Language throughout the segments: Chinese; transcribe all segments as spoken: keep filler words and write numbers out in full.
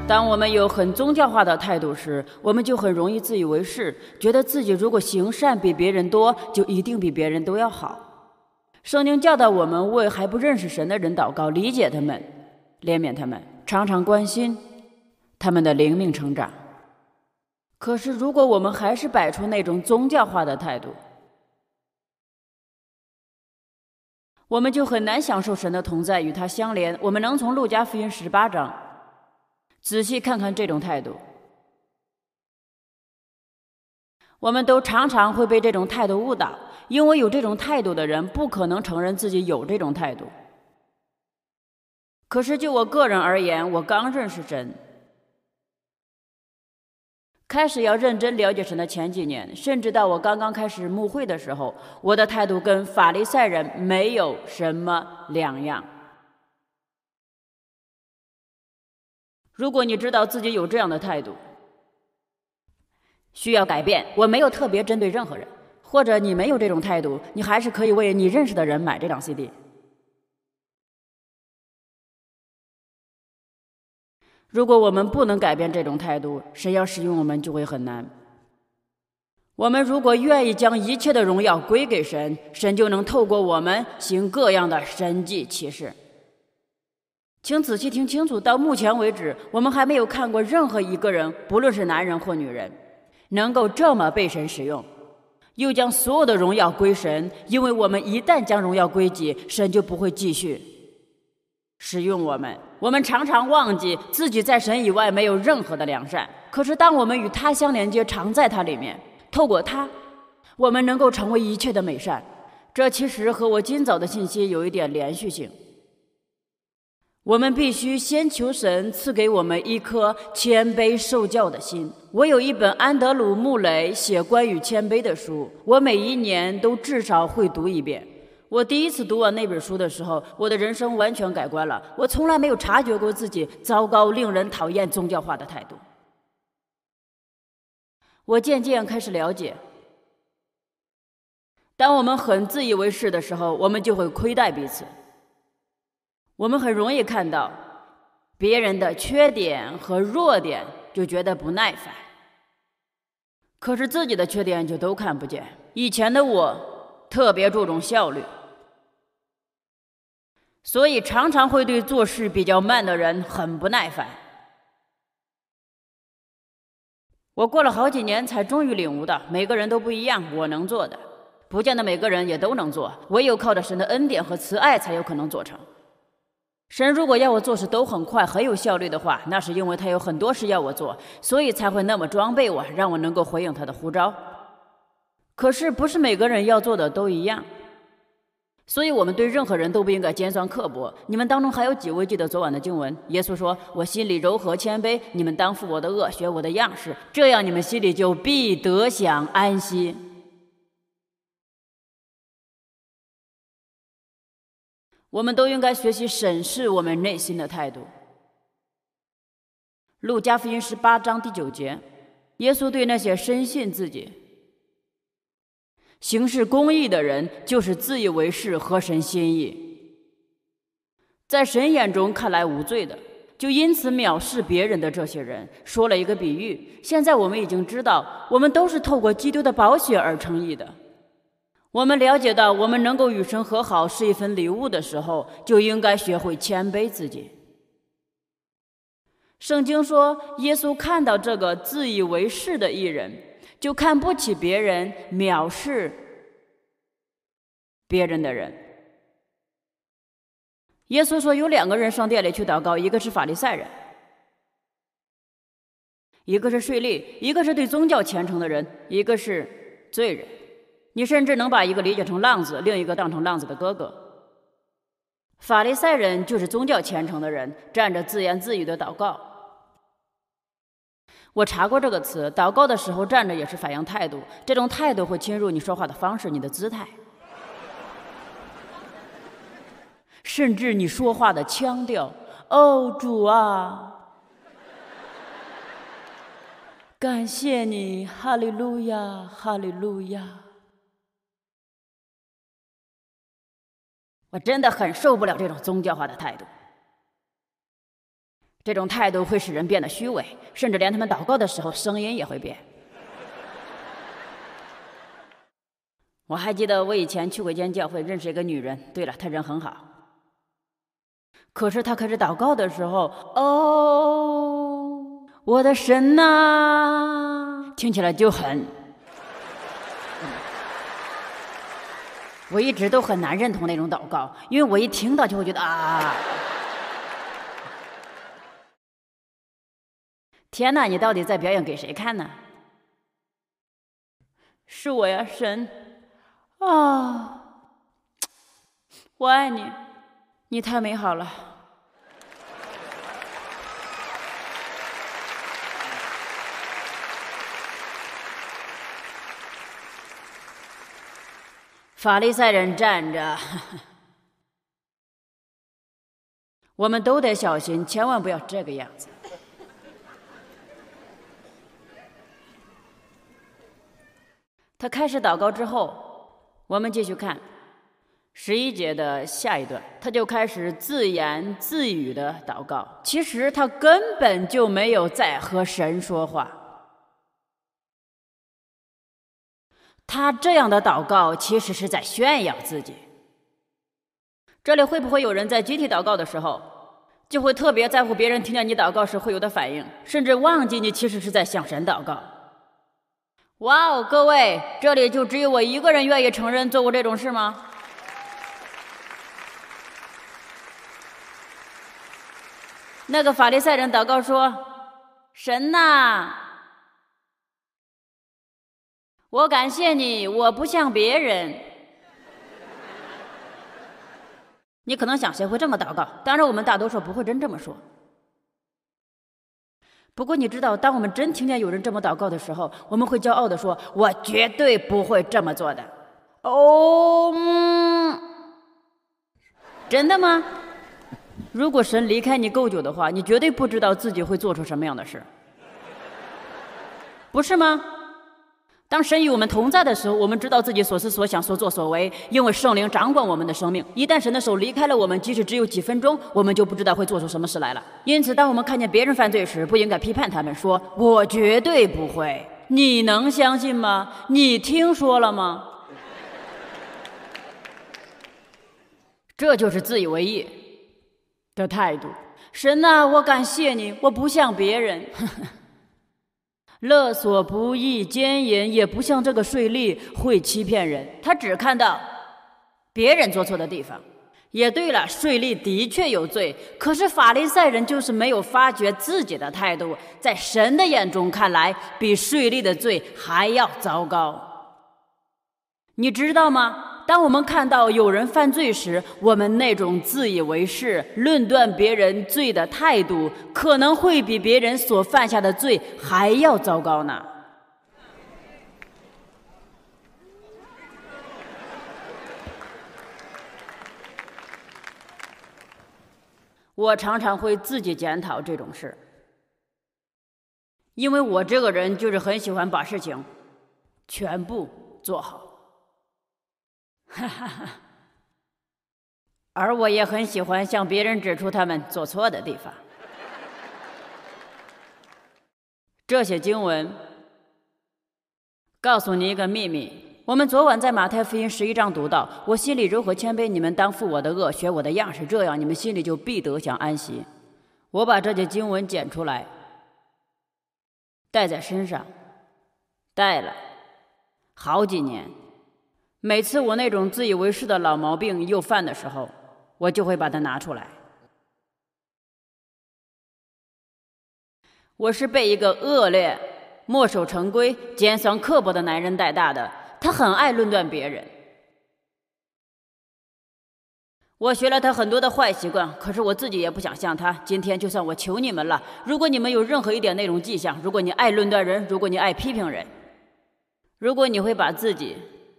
当我们有很宗教化的态度时，我们就很容易自以为是，觉得自己如果行善比别人多，就一定比别人都要好。圣经教导我们为还不认识神的人祷告，理解他们，怜悯他们，常常关心他们的灵命成长。可是如果我们还是摆出那种宗教化的态度，我们就很难享受神的同在，与他相连。我们能从路加福音十八章仔细看看这种态度。我们都常常会被这种态度误导，因为有这种态度的人不可能承认自己有这种态度。可是就我个人而言，我刚认识神，开始要认真了解神的前几年，甚至到我刚刚开始牧会的时候，我的态度跟法利赛人没有什么两样。如果你知道自己有这样的态度，需要改变，我没有特别针对任何人，或者你没有这种态度，你还是可以为你认识的人买这张 C D。如果我们不能改变这种态度，神要使用我们就会很难。我们如果愿意将一切的荣耀归给神，神就能透过我们行各样的神迹奇事。请仔细听清楚，到目前为止，我们还没有看过任何一个人，不论是男人或女人，能够这么被神使用，又将所有的荣耀归神。因为我们一旦将荣耀归己，神就不会继续使用我们。我们常常忘记自己在神以外没有任何的良善，可是当我们与他相连接，常在他里面，透过他，我们能够成为一切的美善。这其实和我今早的信息有一点连续性。我们必须先求神赐给我们一颗谦卑受教的心。我有一本安德鲁·穆雷写关于谦卑的书，我每一年都至少会读一遍。我第一次读完那本书的时候，我的人生完全改观了。我从来没有察觉过自己糟糕、令人讨厌宗教化的态度。我渐渐开始了解，当我们很自以为是的时候，我们就会亏待彼此。我们很容易看到别人的缺点和弱点，就觉得不耐烦，可是自己的缺点就都看不见。以前的我特别注重效率，所以常常会对做事比较慢的人很不耐烦。我过了好几年才终于领悟到，每个人都不一样，我能做的不见得每个人也都能做，唯有靠着神的恩典和慈爱才有可能做成。神如果要我做事都很快很有效率的话，那是因为他有很多事要我做，所以才会那么装备我，让我能够回应他的呼召。可是不是每个人要做的都一样，所以我们对任何人都不应该尖酸刻薄。你们当中还有几位记得昨晚的经文？耶稣说，我心里柔和谦卑，你们当负我的恶，学我的样式，这样你们心里就必得享安息。我们都应该学习审视我们内心的态度。路加福音十八章第九节，耶稣对那些深信自己行事公义的人，就是自以为是合神心意，在神眼中看来无罪的，就因此藐视别人的这些人，说了一个比喻。现在我们已经知道，我们都是透过基督的宝血而称义的。我们了解到我们能够与神和好是一份礼物的时候，就应该学会谦卑自己。圣经说，耶稣看到这个自以为是的义人，就看不起别人，藐视别人的人。耶稣说，有两个人上殿里去祷告，一个是法利赛人，一个是税吏，一个是对宗教虔诚的人，一个是罪人。你甚至能把一个理解成浪子，另一个当成浪子的哥哥。法利赛人就是宗教虔诚的人，站着自言自语的祷告。我查过这个词，祷告的时候站着也是反映态度，这种态度会侵入你说话的方式，你的姿态，甚至你说话的腔调。哦，主啊，感谢你，哈利路亚，哈利路亚。我真的很受不了这种宗教化的态度。 这种态度会使人变得虚伪，甚至连他们祷告的时候声音也会变。我还记得我以前去过一间教会，认识一个女人，对了，她人很好。可是她开始祷告的时候，哦，我的神啊，听起来就很……我一直都很难认同那种祷告，因为我一听到就会觉得啊，天哪，你到底在表演给谁看呢？是我呀，神啊，我爱你，你太美好了。法利赛人站着，我们都得小心，千万不要这个样子。他开始祷告之后，我们继续看十一节的下一段，他就开始自言自语的祷告。其实他根本就没有在和神说话，他这样的祷告其实是在炫耀自己。这里会不会有人在集体祷告的时候，就会特别在乎别人听见你祷告时会有的反应，甚至忘记你其实是在向神祷告？哇哦，各位，这里就只有我一个人愿意承认做过这种事吗？那个法利赛人祷告说：神呐，我感谢你，我不像别人。你可能想，谁会这么祷告？当然我们大多数不会真这么说。不过你知道，当我们真听见有人这么祷告的时候，我们会骄傲地说：我绝对不会这么做的。哦、嗯，真的吗？如果神离开你够久的话，你绝对不知道自己会做出什么样的事，不是吗？当神与我们同在的时候，我们知道自己所思所想所作所为，因为圣灵掌管我们的生命。一旦神的手离开了我们，即使只有几分钟，我们就不知道会做出什么事来了。因此当我们看见别人犯罪时，不应该批判他们，说我绝对不会。你能相信吗？你听说了吗？这就是自以为意的态度。神啊，我感谢你，我不像别人。勒索不义、奸淫也不像这个税吏会欺骗人，他只看到别人做错的地方。也对了，税吏的确有罪，可是法利赛人就是没有发觉自己的态度，在神的眼中看来，比税吏的罪还要糟糕。你知道吗？当我们看到有人犯罪时，我们那种自以为是、论断别人罪的态度，可能会比别人所犯下的罪还要糟糕呢。我常常会自己检讨这种事，因为我这个人就是很喜欢把事情全部做好。哈哈哈，而我也很喜欢向别人指出他们做错的地方。这些经文告诉你一个秘密，我们昨晚在马太福音十一章读到，我心里柔和谦卑，你们当负我的恶，学我的样式，这样你们心里就必得享安息。我把这些经文剪出来带在身上，带了好几年。每次我那种自以为是的老毛病又犯的时候，我就会把它拿出来。我是被一个恶劣、墨守成规、尖酸刻薄的男人带大的，他很爱论断别人。我学了他很多的坏习惯，可是我自己也不想像他。今天就算我求你们了，如果你们有任何一点那种迹象，如果你爱论断人，如果你爱批评人，如果你会把自己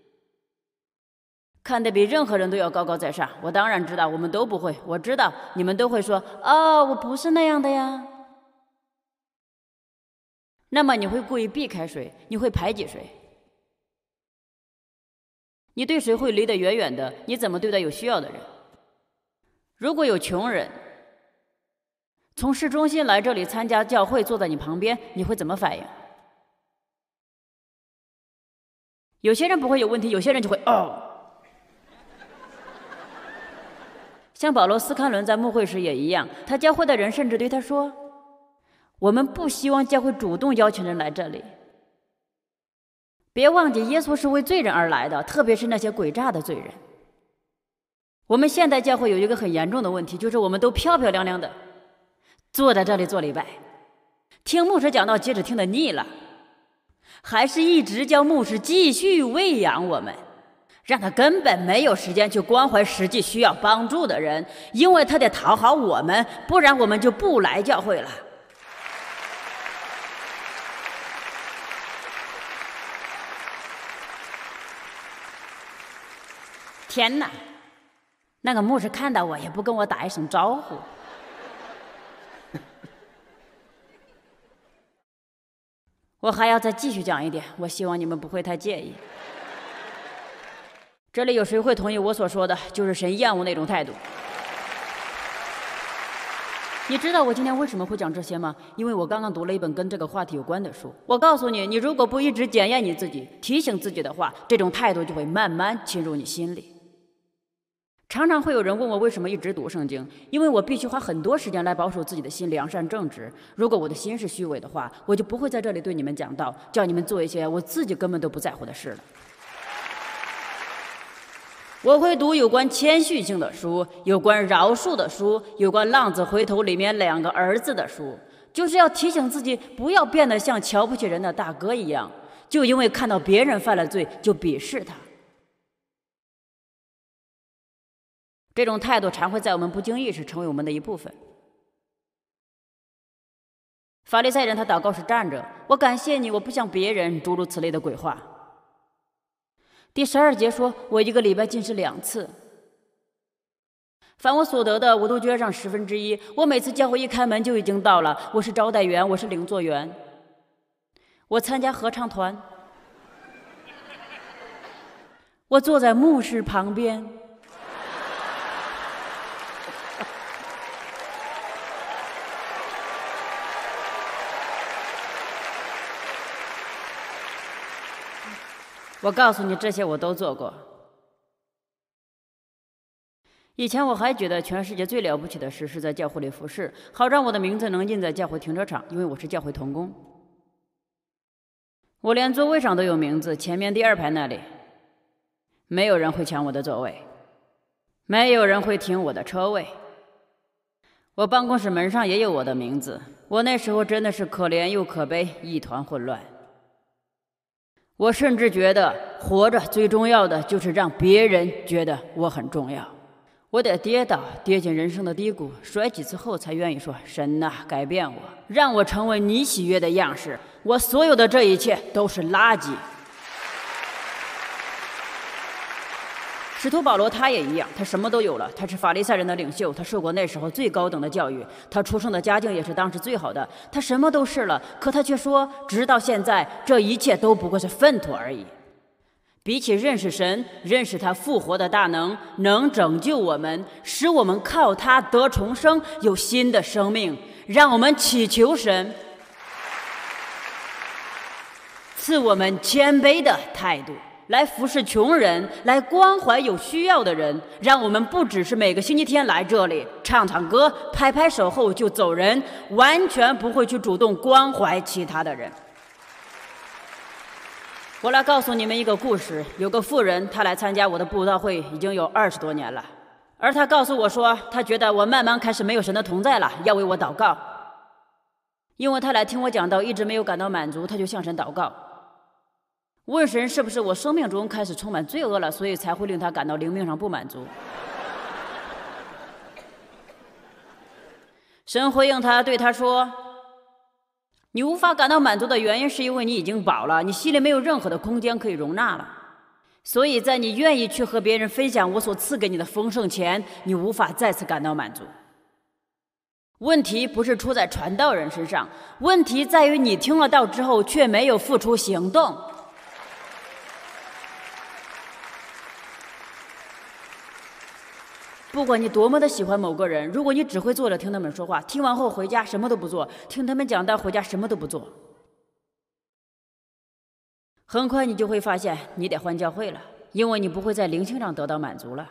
看得比任何人都要高高在上，我当然知道我们都不会，我知道你们都会说，哦，我不是那样的呀。那么你会故意避开谁？你会排挤谁？你对谁会离得远远的？你怎么对待有需要的人？如果有穷人从市中心来这里参加教会，坐在你旁边，你会怎么反应？有些人不会有问题，有些人就会哦。像保罗·斯堪伦在牧会时也一样，他教会的人甚至对他说：“我们不希望教会主动邀请人来这里。别忘记，耶稣是为罪人而来的，特别是那些诡诈的罪人。我们现代教会有一个很严重的问题，就是我们都漂漂亮亮的坐在这里做礼拜，听牧师讲道，即使听得腻了，还是一直叫牧师继续喂养我们，让他根本没有时间去关怀实际需要帮助的人，因为他得讨好我们，不然我们就不来教会了。天哪，那个牧师看到我也不跟我打一声招呼。我还要再继续讲一点，我希望你们不会太介意。这里有谁会同意我所说的就是神厌恶那种态度？你知道我今天为什么会讲这些吗？因为我刚刚读了一本跟这个话题有关的书。我告诉你，你如果不一直检验你自己，提醒自己的话，这种态度就会慢慢侵入你心里。常常会有人问我为什么一直读圣经，因为我必须花很多时间来保守自己的心良善正直。如果我的心是虚伪的话，我就不会在这里对你们讲道，叫你们做一些我自己根本都不在乎的事了。我会读有关谦虚性的书，有关饶恕的书，有关浪子回头里面两个儿子的书，就是要提醒自己不要变得像瞧不起人的大哥一样，就因为看到别人犯了罪就鄙视他。这种态度常会在我们不经意时成为我们的一部分。法利赛人他祷告时站着，我感谢你，我不像别人，诸如此类的鬼话。第十二节说，我一个礼拜禁食两次，凡我所得的，我都捐上十分之一。我每次教会一开门就已经到了，我是招待员，我是领座员，我参加合唱团，我坐在牧师旁边。我告诉你，这些我都做过。以前我还觉得全世界最了不起的事是在教会里服侍，好让我的名字能印在教会停车场，因为我是教会同工。我连座位上都有名字，前面第二排那里，没有人会抢我的座位，没有人会停我的车位。我办公室门上也有我的名字。我那时候真的是可怜又可悲，一团混乱。我甚至觉得活着最重要的就是让别人觉得我很重要。我得跌倒，跌进人生的低谷，摔几次后才愿意说，神呐，改变我，让我成为你喜悦的样式。我所有的这一切都是垃圾。使徒保罗他也一样，他什么都有了，他是法利赛人的领袖，他受过那时候最高等的教育，他出生的家境也是当时最好的，他什么都是了，可他却说，直到现在这一切都不过是粪土而已。比起认识神，认识他复活的大能，能拯救我们，使我们靠他得重生，有新的生命，让我们祈求神赐我们谦卑的态度，来服侍穷人，来关怀有需要的人，让我们不只是每个星期天来这里唱唱歌，拍拍手后就走人，完全不会去主动关怀其他的人。我来告诉你们一个故事，有个妇人，她来参加我的布道会已经有二十多年了，而她告诉我说，她觉得我慢慢开始没有神的同在了，要为我祷告。因为她来听我讲道一直没有感到满足，她就向神祷告，问神是不是我生命中开始充满罪恶了，所以才会令她感到灵命上不满足。神回应她，对她说，你无法感到满足的原因是因为你已经饱了，你心里没有任何的空间可以容纳了，所以在你愿意去和别人分享我所赐给你的丰盛前，你无法再次感到满足。问题不是出在传道人身上，问题在于你听了道之后却没有付出行动。不不管你多么的喜欢某个人，如果你只会坐着听他们说话，听完后回家什么都不做，听他们讲道回家什么都不做，很快你就会发现你得换教会了，因为你不会在灵性上得到满足了。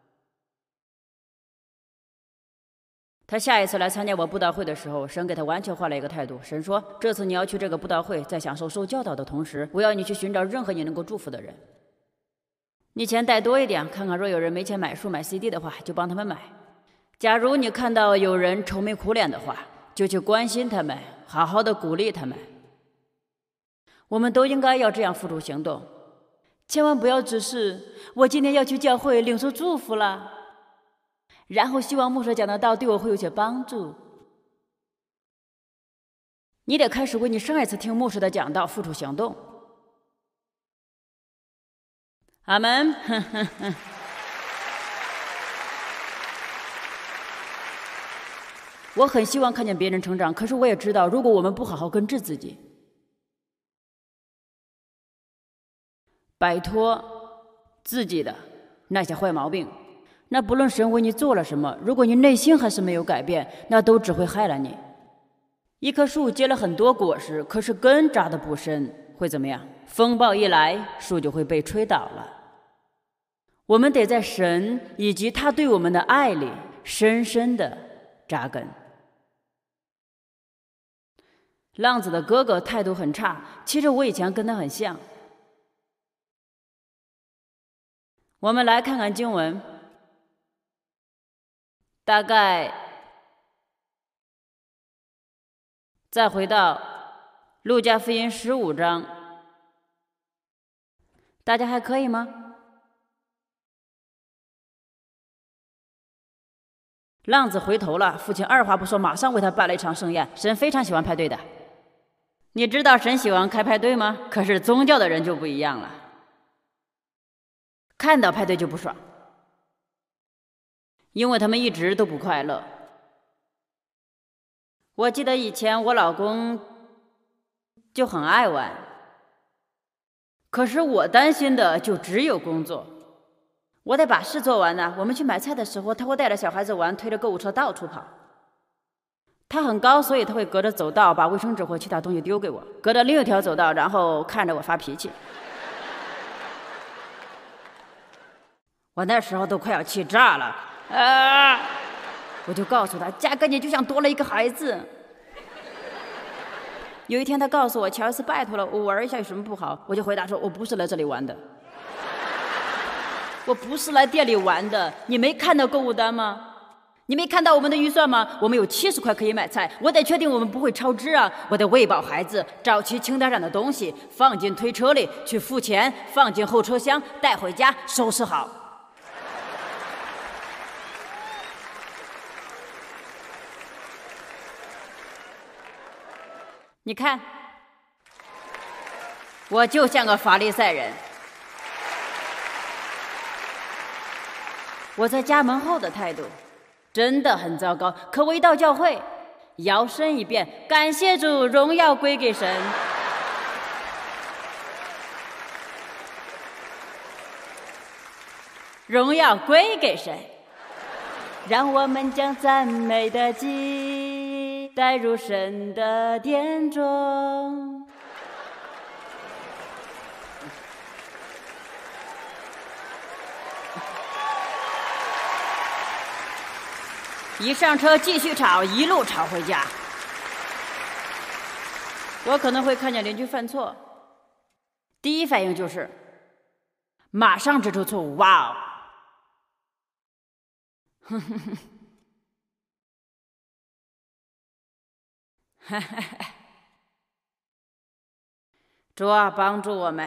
他下一次来参加我布道会的时候，神给他完全换了一个态度。神说，这次你要去这个布道会，在享受受教导的同时，我要你去寻找任何你能够祝福的人。你钱带多一点，看看若有人没钱买书买 C D 的话，就帮他们买。假如你看到有人愁眉苦脸的话，就去关心他们，好好的鼓励他们。我们都应该要这样付诸行动，千万不要只是我今天要去教会领受祝福了，然后希望牧师讲的道对我会有些帮助。你得开始为你上一次听牧师的讲道付出行动。阿门。我很希望看见别人成长，可是我也知道，如果我们不好好根治自己，摆脱自己的那些坏毛病，那不论神为你做了什么，如果你内心还是没有改变，那都只会害了你。一棵树结了很多果实，可是根扎得不深，会怎么样？风暴一来，树就会被吹倒了。我们得在神以及他对我们的爱里深深的扎根。浪子的哥哥态度很差，其实我以前跟他很像。我们来看看经文，大概再回到路加福音十五章，大家还可以吗？浪子回头了，父亲二话不说，马上为他办了一场盛宴。神非常喜欢派对的，你知道神喜欢开派对吗？可是宗教的人就不一样了，看到派对就不爽，因为他们一直都不快乐。我记得以前我老公就很爱玩，可是我担心的就只有工作，我得把事做完呢。我们去买菜的时候，他会带着小孩子玩，推着购物车到处跑。他很高，所以他会隔着走道把卫生纸或其他东西丢给我，隔着另一条走道，然后看着我发脾气。我那时候都快要气炸了，啊！我就告诉他，嫁给你就像多了一个孩子。有一天他告诉我，乔伊斯拜托了，我玩一下有什么不好？我就回答说，我不是来这里玩的，我不是来店里玩的。你没看到购物单吗？你没看到我们的预算吗？我们有七十块可以买菜，我得确定我们不会超支啊！我得喂饱孩子，找齐清单上的东西，放进推车里，去付钱，放进后车厢，带回家，收拾好。你看，我就像个法利赛人。我在家门后的态度真的很糟糕，可我一到教会，摇身一变，感谢主，荣耀归给神。荣耀归给神，让我们将赞美的祭带入神的殿中。一上车继续吵，一路吵回家。我可能会看见邻居犯错，第一反应就是马上指出错误。哇哦！哼哼哼。主啊，帮助我们。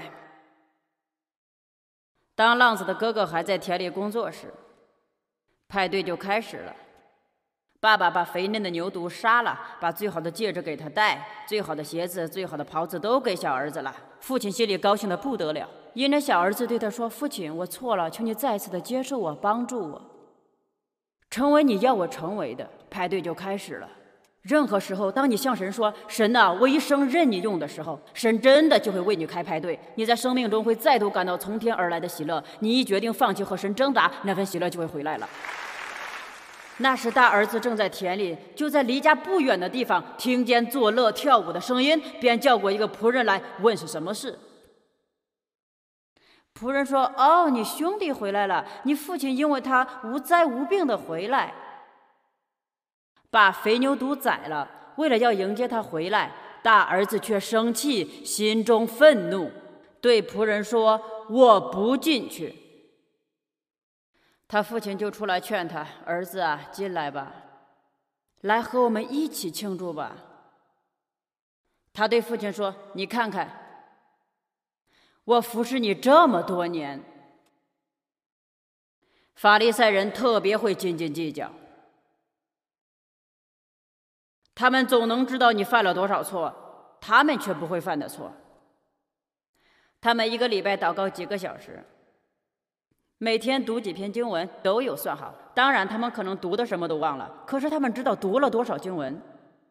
当浪子的哥哥还在田里工作时，派对就开始了。爸爸把肥嫩的牛犊杀了，把最好的戒指给他戴，最好的鞋子、最好的袍子都给小儿子了。父亲心里高兴得不得了，因着小儿子对他说：“父亲，我错了，求你再次的接受我，帮助我，成为你要我成为的。”派对就开始了。任何时候，当你向神说：“神啊，我一生任你用”的时候，神真的就会为你开派对。你在生命中会再度感到从天而来的喜乐。你一决定放弃和神挣扎，那份喜乐就会回来了。 那时大儿子正在田里，就在离家不远的地方听见作乐跳舞的声音，便叫过一个仆人来问是什么事。仆人说：哦，你兄弟回来了，你父亲因为他无灾无病的回来，把肥牛犊宰了，为了要迎接他回来，大儿子却生气，心中愤怒，对仆人说：我不进去。他父亲就出来劝他：儿子啊，进来吧，来和我们一起庆祝吧。他对父亲说：你看看，我服侍你这么多年。法利赛人特别会斤斤计较，他们总能知道你犯了多少错，他们却不会犯的错。他们一个礼拜祷告几个小时，每天读几篇经文都有算好，当然他们可能读的什么都忘了，可是他们知道读了多少经文。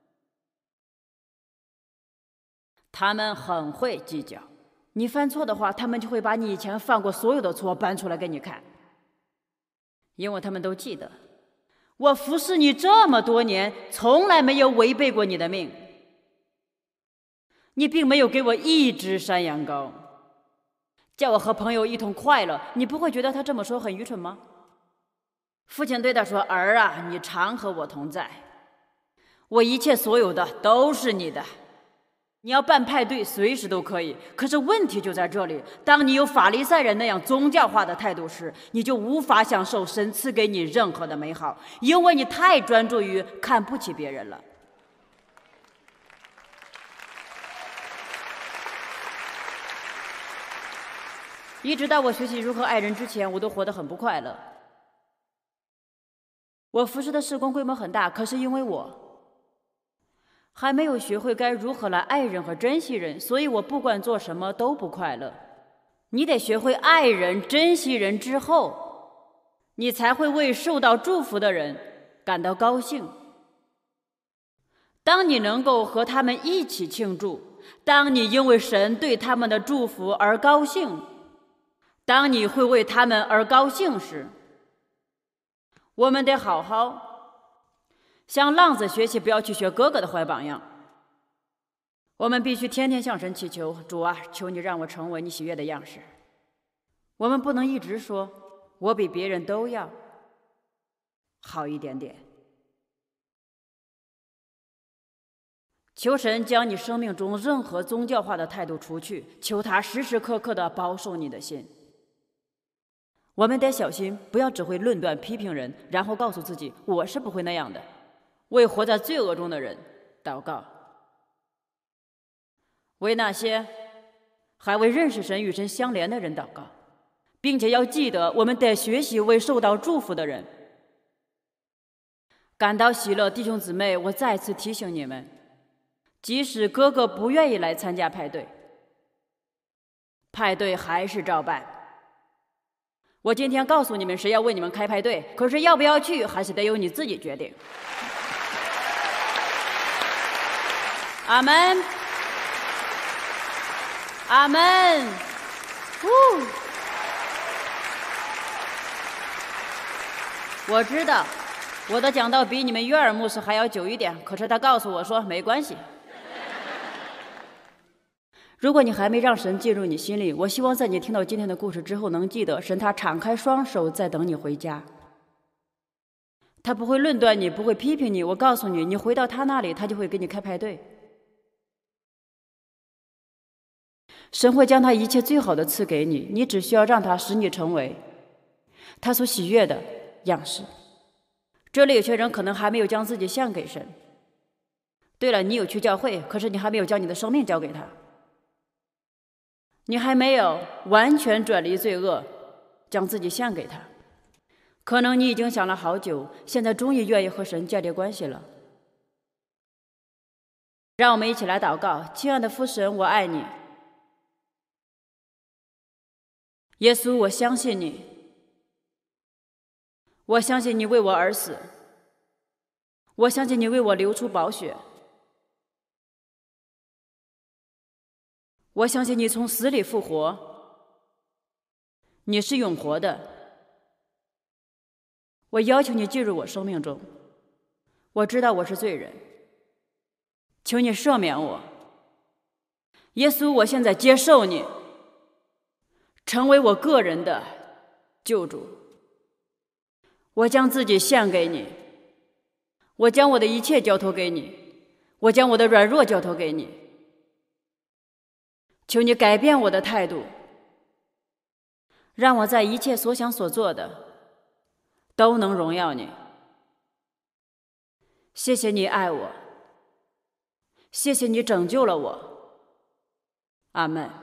他们很会计较，你犯错的话，他们就会把你以前犯过所有的错搬出来给你看，因为他们都记得，我服侍你这么多年，从来没有违背过你的命，你并没有给我一只山羊羔，叫我和朋友一同快乐，你不会觉得他这么说很愚蠢吗？父亲对他说：儿啊，你常和我同在，我一切所有的都是你的，你要办派对随时都可以，可是问题就在这里，当你有法利赛人那样宗教化的态度时，你就无法享受神赐给你任何的美好，因为你太专注于看不起别人了。一直到我学习如何爱人之前，我都活得很不快乐。我服侍的事工规模很大，可是因为我还没有学会该如何来爱人和珍惜人，所以我不管做什么都不快乐。你得学会爱人、珍惜人之后，你才会为受到祝福的人感到高兴。当你能够和他们一起庆祝，当你因为神对他们的祝福而高兴，当你会为他们而高兴时，我们得好好向浪子学习，不要去学哥哥的坏榜样。我们必须天天向神祈求：主啊，求你让我成为你喜悦的样式。我们不能一直说我比别人都要好一点点。求神将你生命中任何宗教化的态度除去，求他时时刻刻地保守你的心。我们得小心，不要只会论断批评人，然后告诉自己我是不会那样的。为活在罪恶中的人祷告，为那些还未认识神与神相连的人祷告，并且要记得我们得学习为受到祝福的人感到喜乐。弟兄姊妹，我再次提醒你们，即使哥哥不愿意来参加派对，派对还是照办。我今天告诉你们谁要为你们开派对，可是要不要去还是得由你自己决定。阿门，阿门。我知道我的讲道比你们约尔牧师还要久一点，可是他告诉我说没关系。如果你还没让神进入你心里，我希望在你听到今天的故事之后能记得，神他敞开双手在等你回家，他不会论断你，不会批评你。我告诉你，你回到他那里，他就会给你开派对。神会将他一切最好的赐给你，你只需要让他使你成为他所喜悦的样式。这里有些人可能还没有将自己献给神。对了，你有去教会，可是你还没有将你的生命交给他，你还没有完全转离罪恶，将自己献给他。可能你已经想了好久，现在终于愿意和神建立关系了。让我们一起来祷告。亲爱的父神，我爱你。耶稣，我相信你，我相信你为我而死，我相信你为我流出宝血，我相信你从死里复活，你是永活的。 我要求你进入我生命中。我知道我是罪人，求你赦免我。耶稣，我现在接受你，成为我个人的救主。我将自己献给你，我将我的一切交托给你，我将我的软弱交托给你。求你改变我的态度，让我在一切所想所做的都能荣耀你。谢谢你爱我，谢谢你拯救了我。阿们。